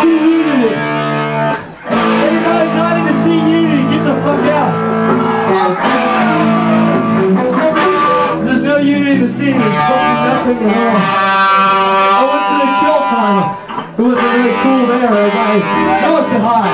unity. Anybody not into see unity, get the fuck out. There's no unity in the scene. There's fucking nothing at all. I went to the Kill Time. It wasn't really cool there. Everybody, no one said hi.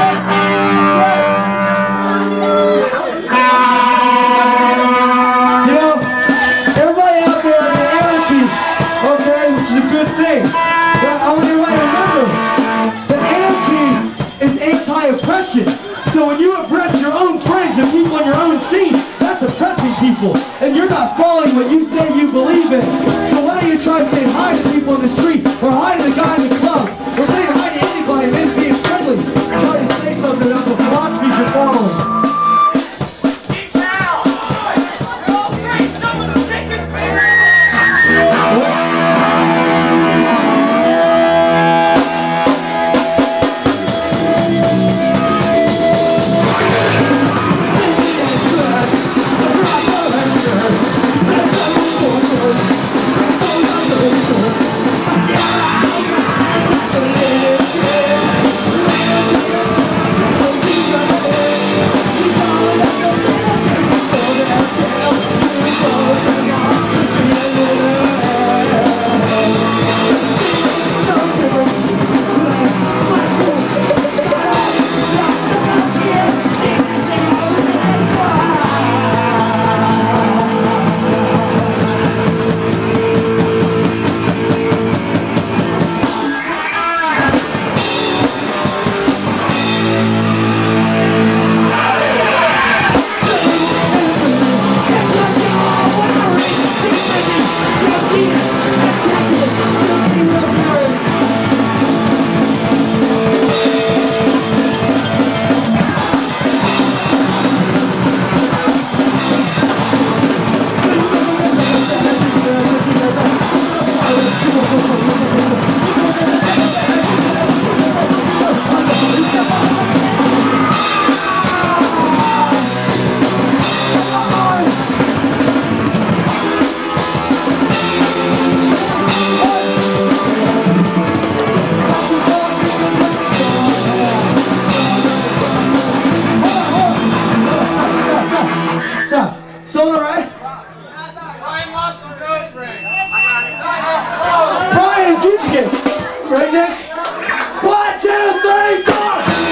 You know, everybody out there in the anarchy, okay, which is a good thing. But I want everybody to remember that anarchy is anti-oppression. So when you oppress your own friends and people in your own scene, that's oppressing people. And you're not following what you say you believe in. So why don't you try saying hi to people in the street, or hi to the guy in the club, or saying hi to anybody, maybe being friendly. Try to say something about the philosophies you're following. Right next. 1, 2, 3, 4.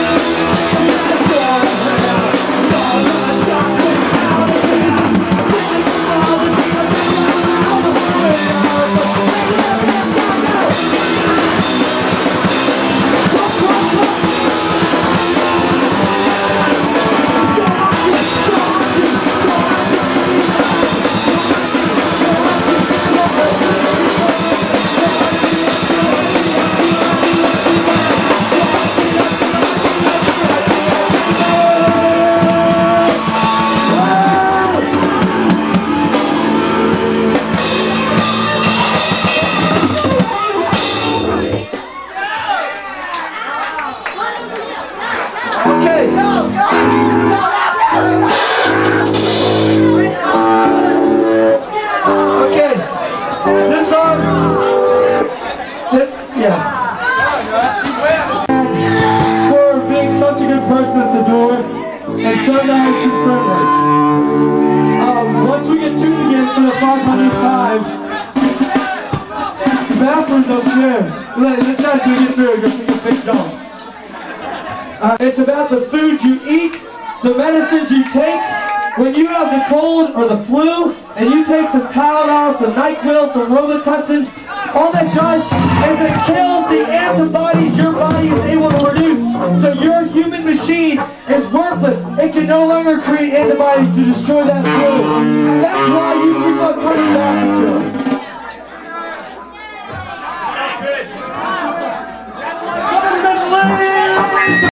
For being such a good person at the door and so nice and friendly. Once we get tuned again for the 505, the bathroom's upstairs. This guy's gonna get through. You're gonna big dumb. It's about the food you eat, the medicines you take. When you have the cold or the flu, and you take some Tylenol, some NyQuil, some Robitussin, all that does is it kills the antibodies your body is able to produce. So your human machine is worthless. It can no longer create antibodies to destroy that flu. That's why